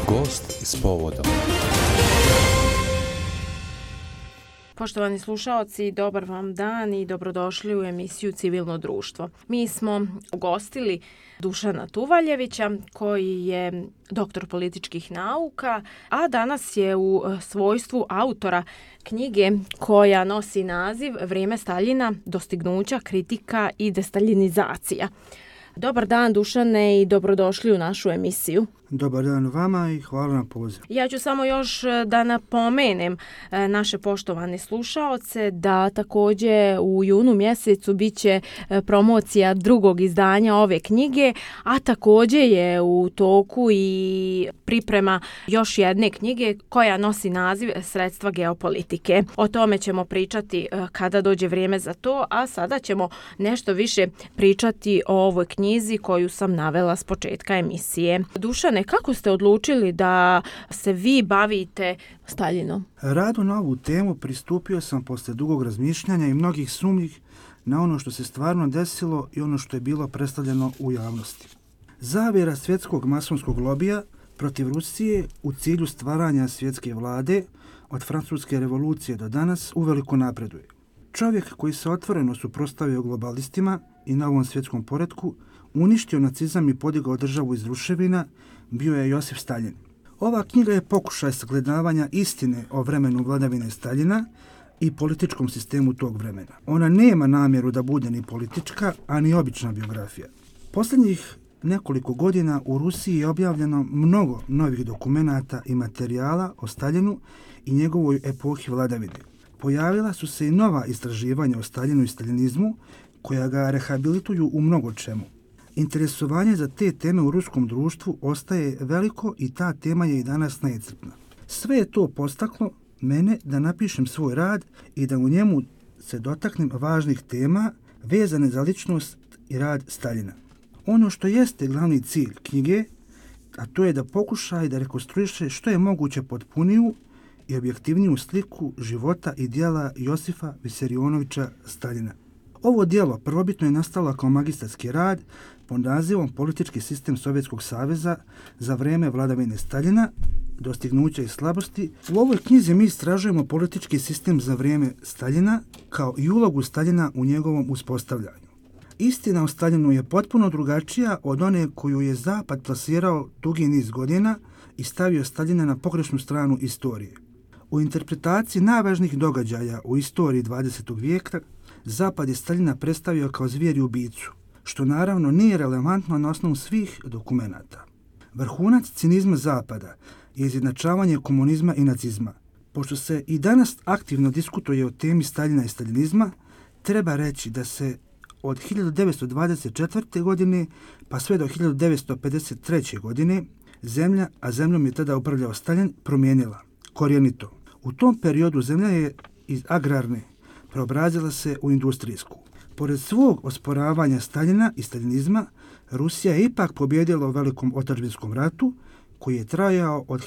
Gost s povodom. Poštovani slušaoci, dobar vam dan i dobrodošli u emisiju Civilno društvo. Mi smo ugostili Dušana Tuvaljevića koji je doktor političkih nauka, a danas je u svojstvu autora knjige koja nosi naziv Vrijeme Staljina, dostignuća, kritika i destaljinizacija. Dobar dan Dušane i dobrodošli u našu emisiju. Dobar dan vama i hvala na pozivu. Ja ću samo još da napomenem naše poštovane slušaoce da također u junu mjesecu bit će promocija drugog izdanja ove knjige, a također je u toku i priprema još jedne knjige koja nosi naziv Sredstva geopolitike. O tome ćemo pričati kada dođe vrijeme za to, a sada ćemo nešto više pričati o ovoj knjizi koju sam navela s početka emisije. Dušane, kako ste odlučili da se vi bavite Staljinom? Radu na ovu temu pristupio sam posle dugog razmišljanja i mnogih sumnjih na ono što se stvarno desilo i ono što je bilo predstavljeno u javnosti. Zavjera svjetskog masonskog lobija protiv Rusije u cilju stvaranja svjetske vlade od Francuske revolucije do danas uveliko napreduje. Čovjek koji se otvoreno suprotstavio globalistima i novom svjetskom poretku, uništio nacizam i podigao državu iz ruševina, bio je Josif Staljin. Ova knjiga je pokušaj sagledavanja istine o vremenu vladavine Staljina i političkom sistemu tog vremena. Ona nema namjeru da bude ni politička, a ni obična biografija. Posljednjih nekoliko godina u Rusiji je objavljeno mnogo novih dokumenata i materijala o Staljinu i njegovoj epohi vladavine. Pojavila su se i nova istraživanja o Staljinu i staljinizmu koja ga rehabilituju u mnogo čemu. Interesovanje za te teme u ruskom društvu ostaje veliko i ta tema je i danas neiscrpna. Sve je to postaklo mene da napišem svoj rad i da u njemu se dotaknem važnih tema vezane za ličnost i rad Staljina. Ono što jeste glavni cilj knjige, a to je da pokuša i da rekonstruiše što je moguće potpuniju i objektivniju sliku života i djela Josifa Visarionoviča Staljina. Ovo djelo prvobitno je nastalo kao magistarski rad pod nazivom Politički sistem Sovjetskog saveza za vrijeme vladavine Staljina, dostignuća i slabosti. U ovoj knjizi mi istražujemo politički sistem za vrijeme Staljina kao i ulogu Staljina u njegovom uspostavljanju. Istina o Staljinu je potpuno drugačija od one koju je Zapad plasirao dugi niz godina i stavio Staljina na pogrešnu stranu istorije. U interpretaciji najvažnijih događaja u istoriji 20. vijeka Zapad je Staljina predstavio kao zvijer i ubicu, što naravno nije relevantno na osnovu svih dokumenata. Vrhunac cinizma Zapada je izjednačavanje komunizma i nacizma. Pošto se i danas aktivno diskutuje o temi Staljina i staljinizma, treba reći da se od 1924. godine pa sve do 1953. godine zemlja, a zemljom je tada upravljao Staljin, promijenila korijenito. U tom periodu zemlja je iz agrarne preobrazila se u industrijsku. Pored svog osporavanja Staljina i staljinizma, Rusija je ipak pobjedila u Velikom otadžbinskom ratu, koji je trajao od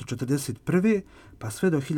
1941. pa sve do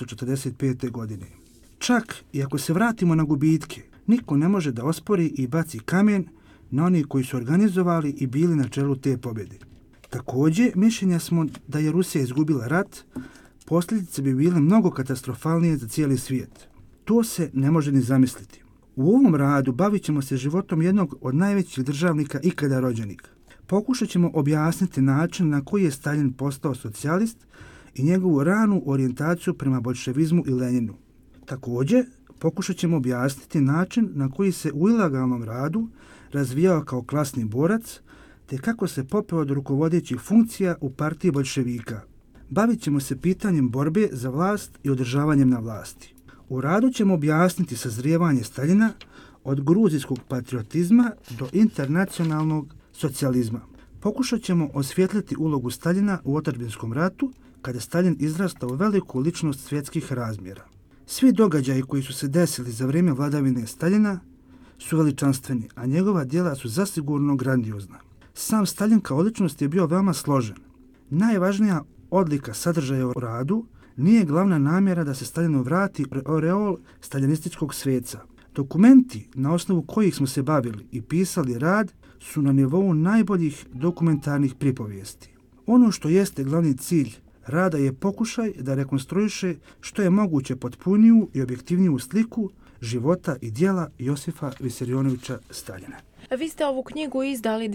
1945. godine. Čak i ako se vratimo na gubitke, niko ne može da ospori i baci kamen na oni koji su organizovali i bili na čelu te pobjede. Također, mišljenja smo da je Rusija izgubila rat, posljedice bi bile mnogo katastrofalnije za cijeli svijet. To se ne može ni zamisliti. U ovom radu bavit ćemo se životom jednog od najvećih državnika ikada rođenih. Pokušat ćemo objasniti način na koji je Staljin postao socijalist i njegovu ranu orijentaciju prema boljševizmu i Leninu. Također, pokušat ćemo objasniti način na koji se u ilegalnom radu razvijao kao klasni borac, te kako se popeo od rukovodećih funkcija u partiji boljševika. Bavit ćemo se pitanjem borbe za vlast i održavanjem na vlasti. U radu ćemo objasniti sazrijevanje Staljina od gruzijskog patriotizma do internacionalnog socijalizma. Pokušat ćemo osvijetliti ulogu Staljina u otadžbinskom ratu, kada je Staljin izrastao veliku ličnost svjetskih razmjera. Svi događaji koji su se desili za vrijeme vladavine Staljina su veličanstveni, a njegova djela su zasigurno grandiozna. Sam Staljin kao ličnost je bio veoma složen. Najvažnija odlika sadržaja u radu nije glavna namjera da se Staljinu vrati oreol staljinističkog sveca. Dokumenti na osnovu kojih smo se bavili i pisali rad su na nivou najboljih dokumentarnih pripovijesti. Ono što jeste glavni cilj rada je pokušaj da rekonstruiše što je moguće potpuniju i objektivniju sliku života i djela Josipa Visarionovića Staljina. Vi ste ovu knjigu izdali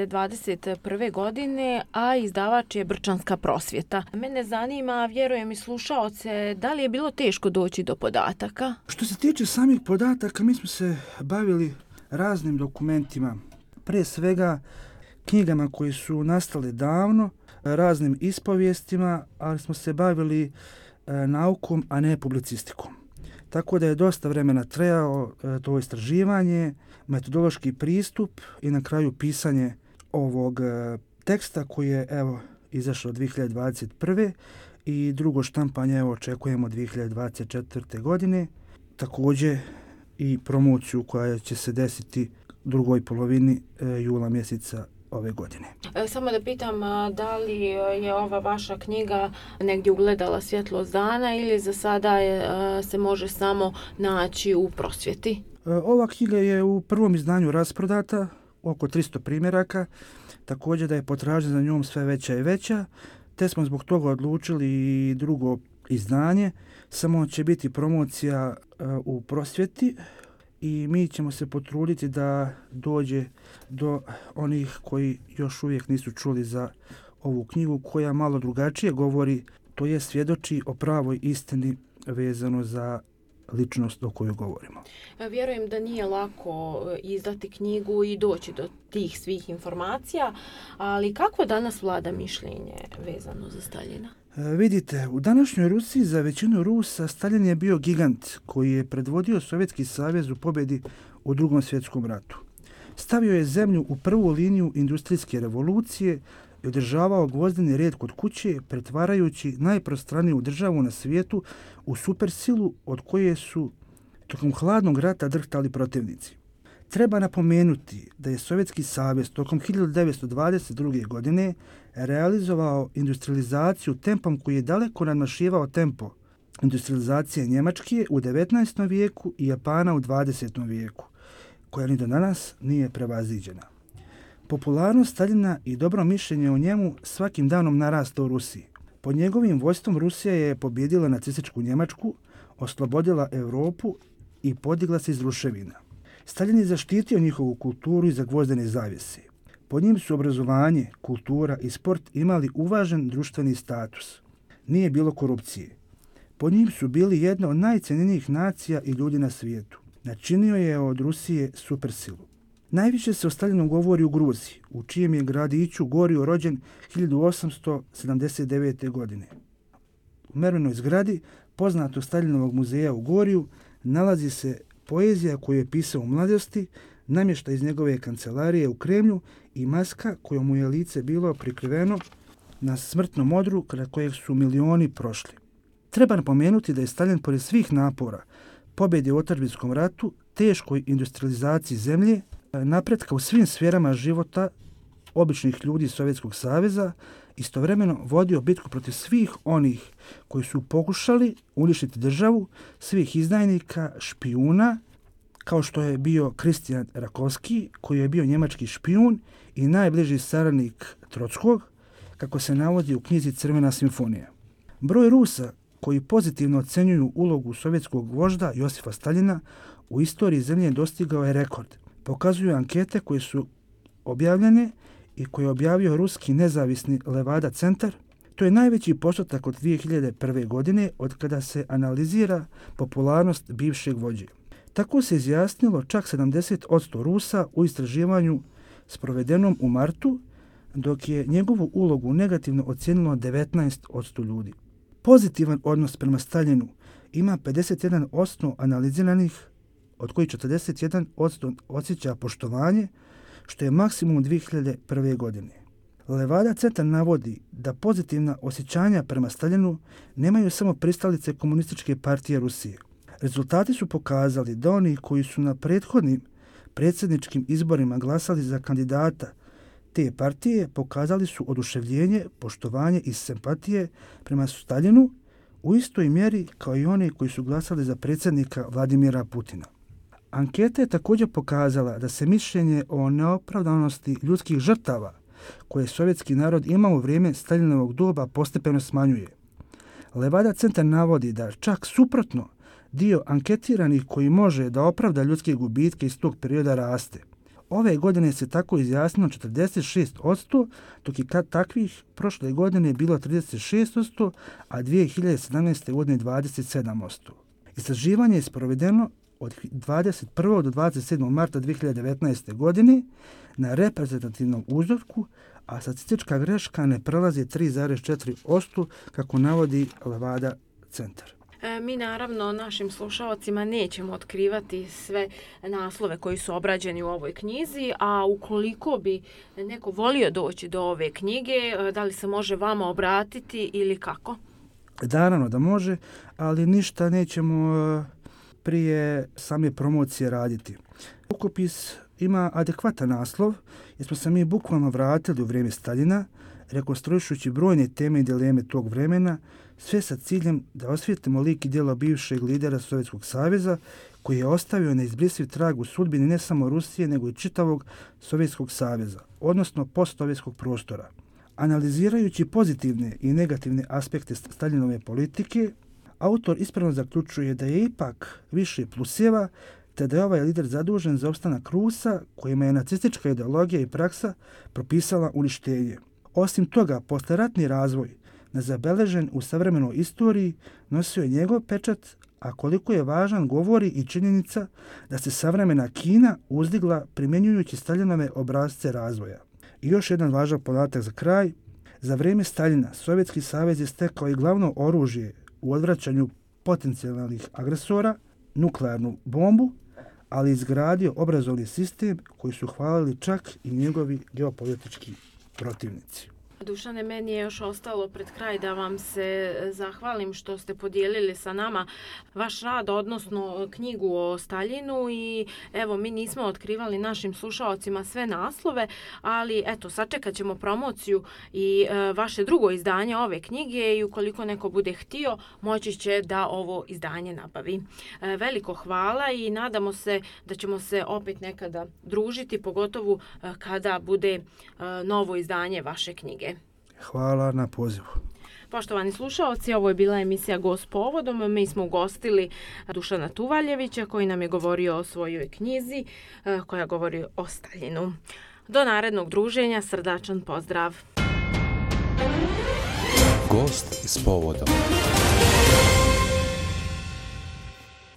2021. godine, a izdavač je Brčanska prosvjeta. Mene zanima, vjerujem i slušaoce, da li je bilo teško doći do podataka? Što se tiče samih podataka, mi smo se bavili raznim dokumentima, pre svega knjigama koje su nastale davno, raznim ispovijestima, ali smo se bavili naukom, a ne publicistikom. Tako da je dosta vremena trajalo to istraživanje, metodološki pristup i na kraju pisanje ovog teksta koji je izašao 2021. i drugo štampanje očekujemo 2024. godine. Također i promociju koja će se desiti drugoj polovini jula mjeseca ove godine. Samo da pitam, da li je ova vaša knjiga negdje ugledala svjetlost dana ili za sada se može samo naći u prosvjeti? Ova knjiga je u prvom izdanju rasprodata, oko 300 primjeraka, također da je potražnja za njom sve veća i veća, te smo zbog toga odlučili i drugo izdanje, samo će biti promocija u prosvjeti i mi ćemo se potruditi da dođe do onih koji još uvijek nisu čuli za ovu knjigu koja malo drugačije govori, to je svjedoči o pravoj istini vezano za ličnost o kojoj govorimo. Vjerujem da nije lako izdati knjigu i doći do tih svih informacija, ali kako danas vlada mišljenje vezano za Staljina? Vidite, u današnjoj Rusiji za većinu Rusa Staljin je bio gigant koji je predvodio Sovjetski savez u pobjedi u Drugom svjetskom ratu. Stavio je zemlju u prvu liniju industrijske revolucije i održavao gvozdeni red kod kuće, pretvarajući najprostraniju državu na svijetu u supersilu od koje su tokom hladnog rata drhtali protivnici. Treba napomenuti da je Sovjetski savez tokom 1922. godine realizovao industrializaciju tempom koji je daleko nadmašivao tempo industrializacije Njemačke u 19. vijeku i Japana u 20. vijeku, koja ni do danas nije prevaziđena. Popularnost Staljina i dobro mišljenje o njemu svakim danom narasta u Rusiji. Pod njegovim vojstvom Rusija je pobjedila nacističku Njemačku, oslobodila Europu i podigla se iz ruševina. Staljin je zaštitio njihovu kulturu iza gvozdene zavjese. Pod njim su obrazovanje, kultura i sport imali uvažen društveni status. Nije bilo korupcije. Pod njim su bili jedna od najcijenjenijih nacija i ljudi na svijetu. Načinio je od Rusije supersilu. Najviše se o Staljinu govori u Gruziji, u čijem je gradiću Gorju rođen 1879. godine. U mervenoj zgradi poznatog Staljinovog muzeja u Gorju nalazi se poezija koju je pisao u mladosti, namještaj iz njegove kancelarije u Kremlju i maska kojom mu je lice bilo prikriveno na smrtnom odru kraj kojeg su milioni prošli. Treba napomenuti da je Staljin pored svih napora pobjede u otadžbinskom ratu, teškoj industrializaciji zemlje, napretka u svim sferama života običnih ljudi Sovjetskog saveza, istovremeno vodio bitku protiv svih onih koji su pokušali uništiti državu, svih izdajnika, špijuna, kao što je bio Kristijan Rakovski, koji je bio njemački špijun i najbliži saradnik Trockog, kako se navodi u knjizi Crvena simfonija. Broj Rusa koji pozitivno ocenjuju ulogu sovjetskog vožda Josipa Staljina u istoriji zemlje dostigao je rekord. Pokazuju ankete koje su objavljene i koje je objavio ruski nezavisni Levada centar. To je najveći postotak od 2001. godine od kada se analizira popularnost bivšeg vođe. Tako se izjasnilo čak 70% Rusa u istraživanju sprovedenom u martu, dok je njegovu ulogu negativno ocijenilo 19% ljudi. Pozitivan odnos prema Staljinu ima 51% analiziranih, od kojih 41% osjeća poštovanje, što je maksimum 2001. godine. Levada centar navodi da pozitivna osjećanja prema Staljinu nemaju samo pristalice Komunističke partije Rusije. Rezultati su pokazali da oni koji su na prethodnim predsjedničkim izborima glasali za kandidata te partije pokazali su oduševljenje, poštovanje i simpatije prema Staljinu u istoj mjeri kao i oni koji su glasali za predsjednika Vladimira Putina. Anketa je također pokazala da se mišljenje o neopravdanosti ljudskih žrtava koje sovjetski narod imao u vrijeme Staljinovog doba postepeno smanjuje. Levada centar navodi da čak suprotno dio anketiranih koji može da opravda ljudske gubitke iz tog perioda raste. Ove godine se tako izjasnilo 46%, dok je takvih prošle godine bilo 36%, a 2017. godine 27%. Istraživanje je sprovedeno od 21. do 27. marta 2019. godine na reprezentativnom uzorku, a statistička greška ne prelazi 3,4%, kako navodi Levada centar. Mi naravno našim slušalcima nećemo otkrivati sve naslove koji su obrađeni u ovoj knjizi, a ukoliko bi neko volio doći do ove knjige, da li se može vama obratiti ili kako? Naravno da može, ali ništa nećemo prije same promocije raditi. Rukopis ima adekvatan naslov jer smo se mi bukvalno vratili u vrijeme Staljina, rekonstruišući brojne teme i dileme tog vremena, sve sa ciljem da osvijetlimo lik i djelo bivšeg lidera Sovjetskog saveza koji je ostavio neizbrisiv trag u sudbini ne samo Rusije nego i čitavog Sovjetskog saveza, odnosno postsovjetskog prostora. Analizirajući pozitivne i negativne aspekte Staljinove politike, autor ispravno zaključuje da je ipak više pluseva, te da je ovaj lider zadužen za opstanak Rusa kojima je nacistička ideologija i praksa propisala uništenje. Osim toga, posleratni razvoj, nezabeležen u savremenoj istoriji, nosio je njegov pečat, a koliko je važan govori i činjenica da se savremena Kina uzdigla primjenjujući Staljinove obrasce razvoja. I još jedan važan podatak za kraj. Za vrijeme Staljina Sovjetski savez je stekao i glavno oružje u odvraćanju potencijalnih agresora, nuklearnu bombu, ali izgradio obrazovni sistem koji su hvalili čak i njegovi geopolitički protivnici. Dušane, meni je još ostalo pred kraj da vam se zahvalim što ste podijelili sa nama vaš rad, odnosno knjigu o Staljinu, i evo, mi nismo otkrivali našim slušaocima sve naslove, ali eto, sačekat ćemo promociju i vaše drugo izdanje ove knjige i ukoliko neko bude htio, moći će da ovo izdanje nabavi. Veliko hvala i nadamo se da ćemo se opet nekada družiti, pogotovo kada bude novo izdanje vaše knjige. Hvala na pozivu. Poštovani slušaoci, ovo je bila emisija Gost povodom. Mi smo ugostili Dušana Tuvaljevića koji nam je govorio o svojoj knjizi koja govori o Staljinu. Do narednog druženja, srdačan pozdrav. Gost s povodom.